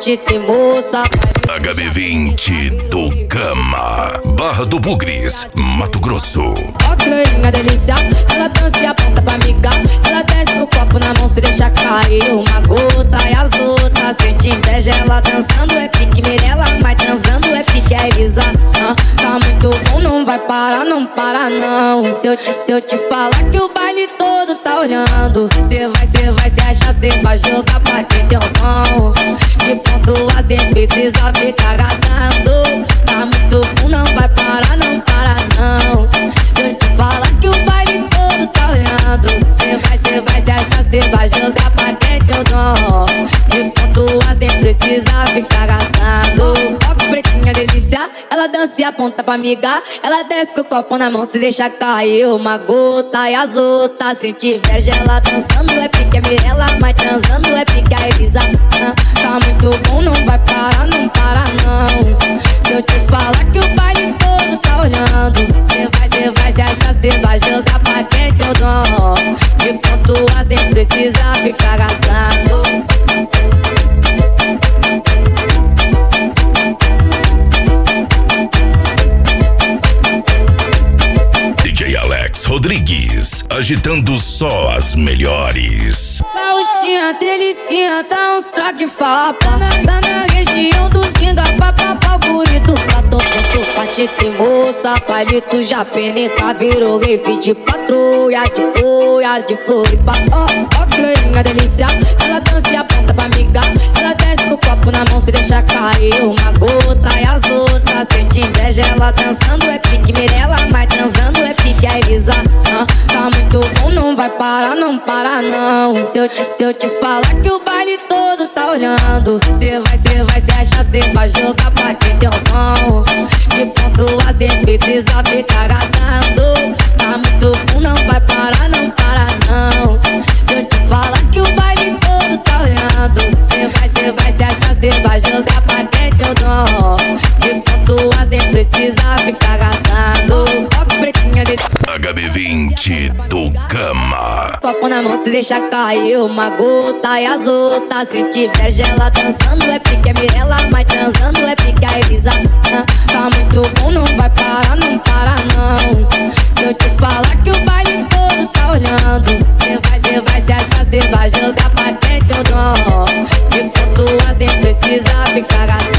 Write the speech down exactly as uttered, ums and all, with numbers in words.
te ter moça. H B vinte do Gama, Barra do Bugres, Mato Grosso. Ó que loirinha delícia, ela dança e aponta pra amiga. Ela desce com o copo na mão, se deixa cair uma gota e as outras sente inveja. Ela dançando é pique Mirella, mas transando é pique a Elisa. ah, Tá muito bom, não vai parar, não para não. Se eu te, se eu te falar que o baile todo tá olhando, cê vai, cê vai se achar, cê vai jogar pra quem tem o mão. De ponto a cem precisa ficar gastando. Tá muito bom, não vai parar, não para não. Se eu te falar que o baile todo tá olhando, cê vai, cê vai se achar, cê vai jogar pra quem tem o dom. De ponto a cem precisa ficar gastando. Ó que pretinha delícia, ela dança e aponta pra amiga. Ela desce com o copo na mão, se deixa cair uma gota e as outras sente inveja. Ela dançando é pique a Mirella, mas transando é pique a Elisa. ah, Tá muito bom, não vai parar, não para não. Se eu te falar que o baile todo tá olhando, cê vai, cê vai se achar, cê vai jogar pra quem tem o dom. De ponto a cem precisa ficar gastando. D J Alex Rodrigues, agitando só as melhores. Pauxinha, delicinha, dá uns traque fapa. Tá na região do Singa, papapá, bonito. Platão, ponto, pra te ter moça. Palito já penetra, virou rave de patrulha. De boias, de Floripa. Ó, ó que loirinha delícia, ela dança e aponta pra amiga. Ela desce com o copo na mão, se deixa cair uma gota e as outras sente inveja. Ela dançando é pique Mirella, mas transando é pique a Elisa. ah, Tá muito bom, não vai parar, não para não. Se eu te, se eu te falar que o baile todo tá olhando, cê vai, cê vai se achar, cê vai jogar pra quem tem o mão. De ponto a cem precisa ficar gastando. Tá muito bom, não vai parar, não para não. Se eu te falar que o baile todo tá olhando, cê vai, cê vai se achar, cê vai jogar pra quem tem o dom. De ponto a cem precisa ficar gastando. Ó que pretinha dele. H B vinte do Gama. Copo na mão, se deixa cair uma gota e as outras sente inveja. Ela dançando é pique a Mirella, mas transando é pique a Elisa. ah, Tá muito bom, não vai parar, não para não. Se eu te falar que o baile todo tá olhando, cê vai, cê vai se achar, cê vai jogar pra quem tem o dom. De ponto a cem precisa ficar gastando.